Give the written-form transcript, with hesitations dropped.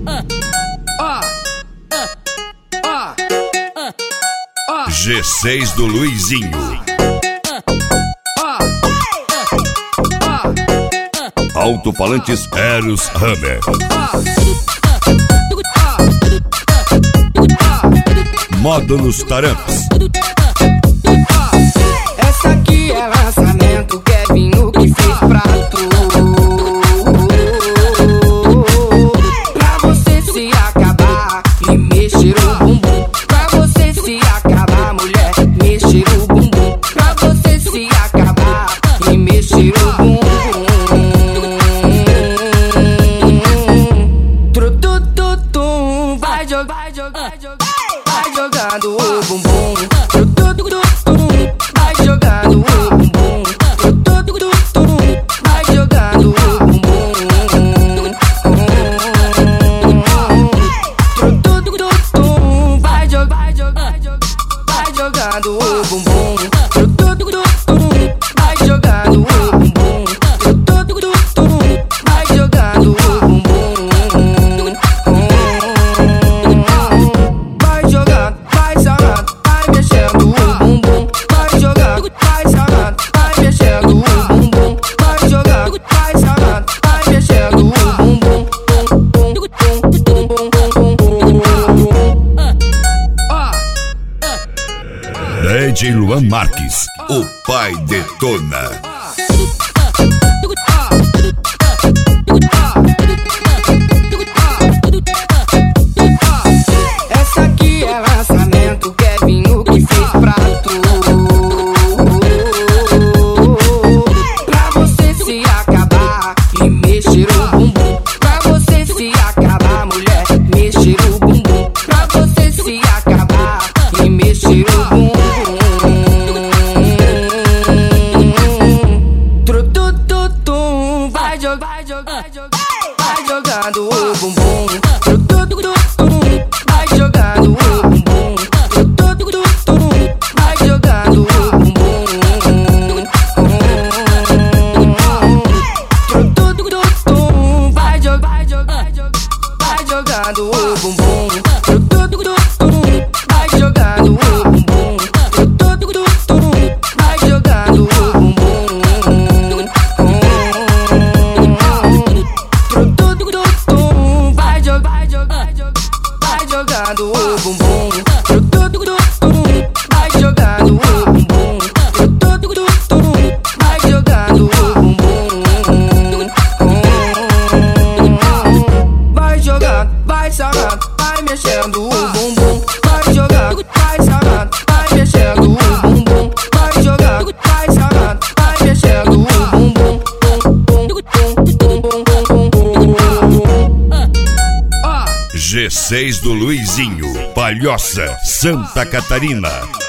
G6 do Luizinho. Alto-falantes Eros Hammer. Módulos Taramps. Essa aqui é lançamento, Kevinho que fez pra tu. Pra você se acabar e mexer o bumbum. Pra você se acabar, mulher, mexer o bumbum. Pra você se acabar e mexer o bumbum. Vai jogando o bumbum. Vai jogando o bumbum. Vai jogando o bumbum. Vai jogando o bumbum. Vai jogando o bumbum. Vai jogando o bumbum. Vai jogando, vai sarrando, vai mexendo o bumbum. Vai jogando, vai sarrando, vai mexendo o bumbum. Vai jogando, vai sarrando, vai mexendo o bumbum. DJ Luan Marques, o pai detona. Essa aqui é lançamento, Kevinho que fez pra tu. Pra você se acabar e mexer o bumbum. Pra você se acabar, mulher, mexer o bumbum. Pra você se acabar e mexer o bumbum. Vai jogando o bumbum. Vai jogando o bumbum. Vai jogando o bumbum. Vai jogando o bumbum. Vai jogando o bumbum. Vai jogando o bumbum. Vai jogando o bumbum. Vai jogando o bumbum. Vai jogando o bumbum. Vai jogando, vai sarrando, vai mexendo o bumbum. Vai jogando, vai sarrando, vai mexendo o bumbum. Vai jogando, vai sarrando, vai mexendo o bumbum. G6 do Luizinho, Palhoça, Santa Catarina.